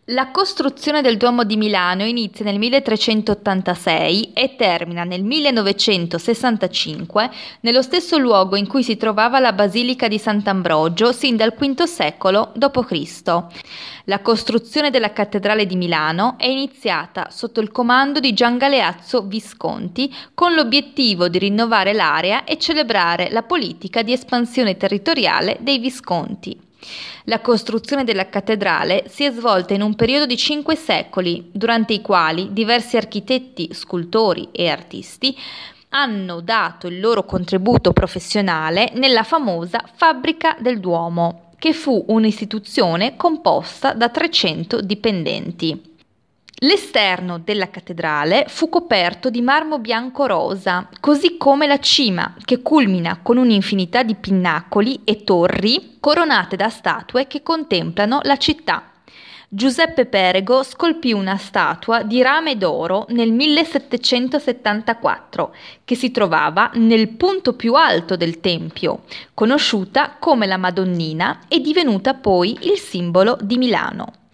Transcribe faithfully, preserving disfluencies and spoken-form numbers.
La costruzione del Duomo di Milano inizia nel milletrecentottantasei e termina nel millenovecentosessantacinque nello stesso luogo in cui si trovava la Basilica di Sant'Ambrogio sin dal quinto secolo dopo Cristo La costruzione della Cattedrale di Milano è iniziata sotto il comando di Gian Galeazzo Visconti con l'obiettivo di rinnovare l'area e celebrare la politica di espansione territoriale dei Visconti. La costruzione della cattedrale si è svolta in un periodo di cinque secoli, durante i quali diversi architetti, scultori e artisti hanno dato il loro contributo professionale nella famosa Fabbrica del Duomo, che fu un'istituzione composta da trecento dipendenti. L'esterno della cattedrale fu coperto di marmo bianco rosa, così come la cima, che culmina con un'infinità di pinnacoli e torri coronate da statue che contemplano la città. Giuseppe Perego scolpì una statua di rame d'oro nel millesettecentosettantaquattro, che si trovava nel punto più alto del tempio, conosciuta come la Madonnina e divenuta poi il simbolo di Milano.